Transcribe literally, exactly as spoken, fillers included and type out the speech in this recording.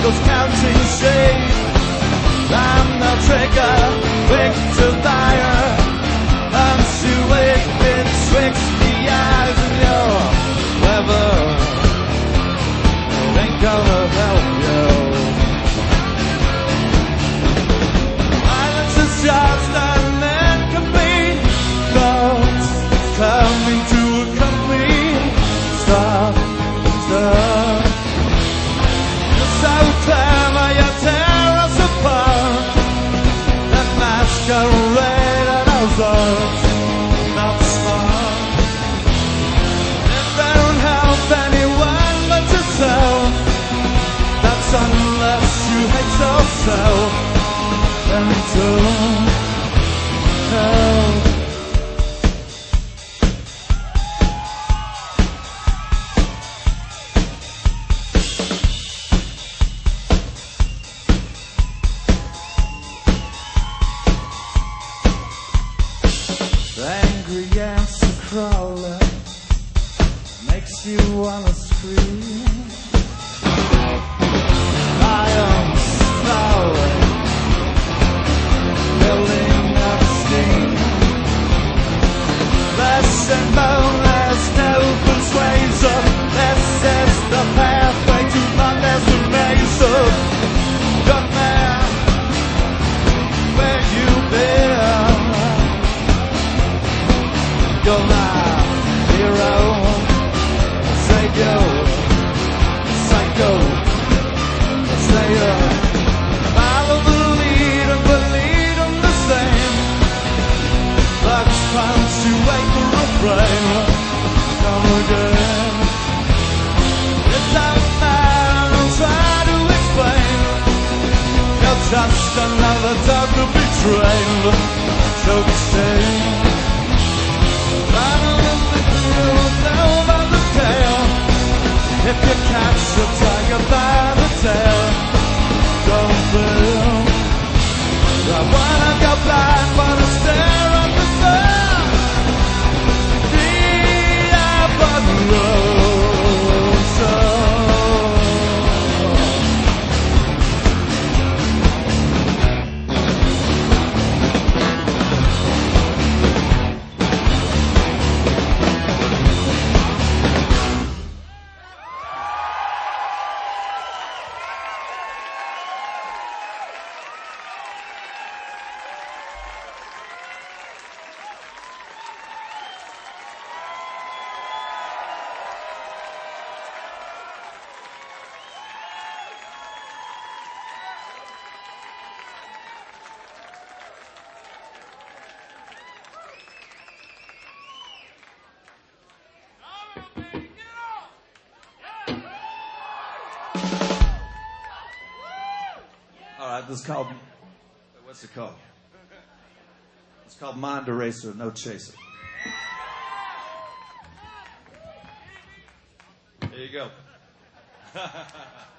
those counting sheep. I'm the trigger, quick to fire. I'm too weak betwixt the eyes of your weather. It ain't gonna help you. Violence is just a man can be. Thoughts coming to a complete stop, stop. You're so clever, you tear us apart. That masquerade and those arms, not smart. It don't help anyone but yourself. That's unless you hate yourself. And don't help. Angry ants are crawling, makes you wanna scream. Lions snarling, building up steam. Flesh and bone, there's no persuasion. This is the pathway to my destination. Young man, where you been? You're my hero, savior, psycho, slayer. Follow the lead and believe in the same. Bugs punctuate the refrain. Come again. It's out there and try to explain. You're just another dog to be trained. So be safe. If you catch a tiger by the tail, don't fail. I wanna go blind, wanna stare at the sun. All right, this is called, what's it called? It's called Mind Eraser, No Chaser. There you go.